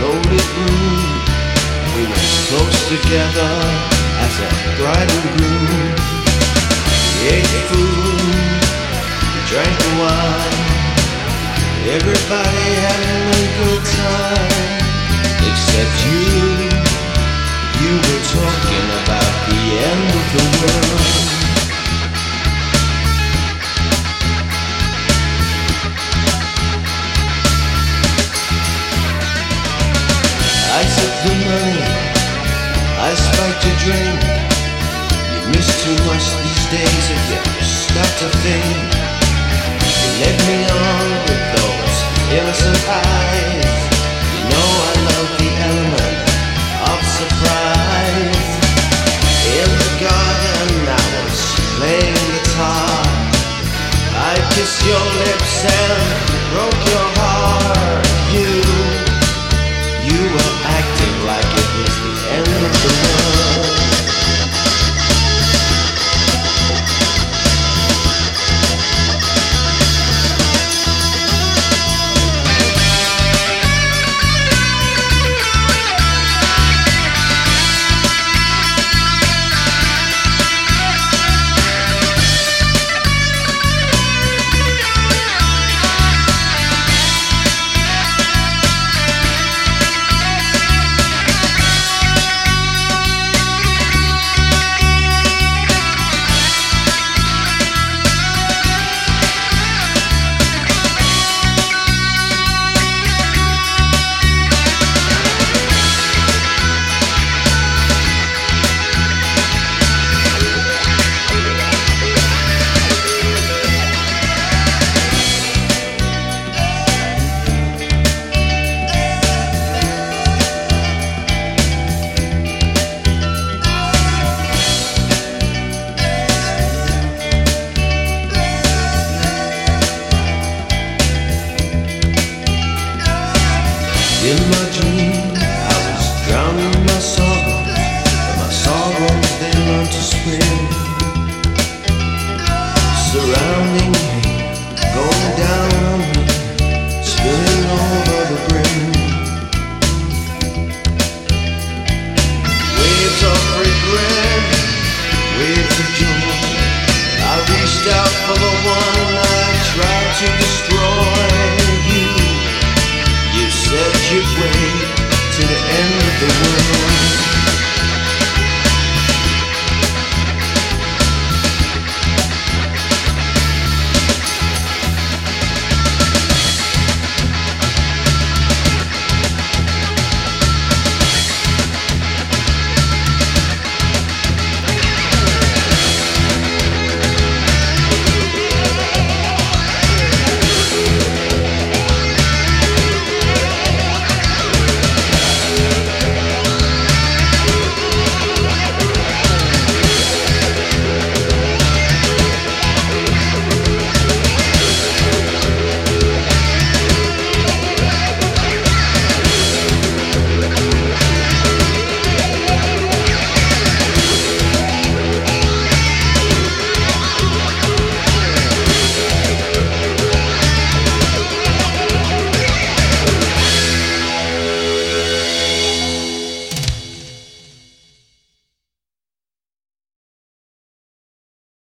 loaded room. We were close together as a bride and groom. We ate food, we drank the wine. Everybody having a good time, except you. You were talking about the end of the world. I took the money, I spiked your drink. You miss too much these days if you start to think. You led me on with those innocent eyes. You know I love the element of surprise. In the garden I was playing guitar. I kissed your lips and broke your heart. You were acting like it was the end of the world. In my